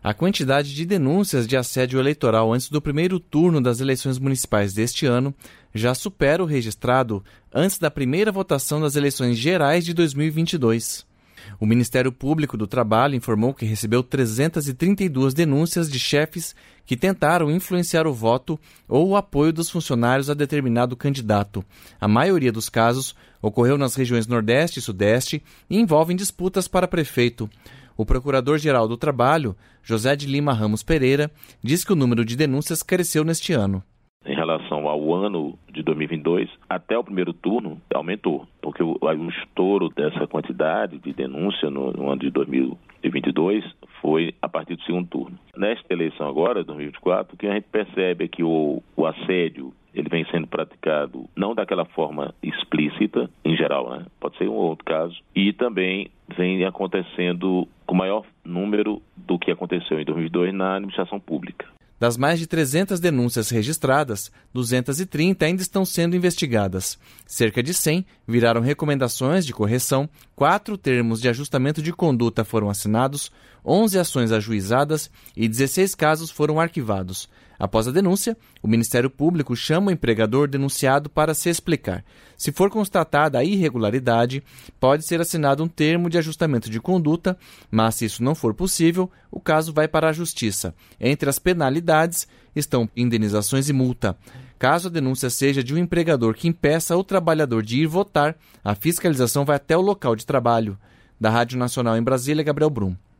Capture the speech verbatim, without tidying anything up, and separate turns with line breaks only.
A quantidade de denúncias de assédio eleitoral antes do primeiro turno das eleições municipais deste ano já supera o registrado antes da primeira votação das eleições gerais de dois mil e vinte e dois. O Ministério Público do Trabalho informou que recebeu trezentas e trinta e duas denúncias de chefes que tentaram influenciar o voto ou o apoio dos funcionários a determinado candidato. A maioria dos casos ocorreu nas regiões Nordeste e Sudeste e envolvem disputas para prefeito. O Procurador-Geral do Trabalho, José de Lima Ramos Pereira, diz que o número de denúncias cresceu neste ano.
Em relação ao ano de dois mil e vinte e dois, até o primeiro turno aumentou, porque o, o estouro dessa quantidade de denúncia no, no ano de dois mil e vinte e dois foi a partir do segundo turno. Nesta eleição agora, dois mil e vinte e quatro, o que a gente percebe é que o, o assédio ele vem sendo praticado não daquela forma explícita, em geral, né? Pode ser um outro caso, e também vem acontecendo com maior número do que aconteceu em dois mil e dois na administração pública.
Das mais de trezentas denúncias registradas, duzentas e trinta ainda estão sendo investigadas. Cerca de cem viraram recomendações de correção, quatro termos de ajustamento de conduta foram assinados, onze ações ajuizadas e dezesseis casos foram arquivados. Após a denúncia, o Ministério Público chama o empregador denunciado para se explicar. Se for constatada a irregularidade, pode ser assinado um termo de ajustamento de conduta, mas se isso não for possível, o caso vai para a Justiça. Entre as penalidades estão indenizações e multa. Caso a denúncia seja de um empregador que impeça o trabalhador de ir votar, a fiscalização vai até o local de trabalho. Da Rádio Nacional em Brasília, Gabriel Brum.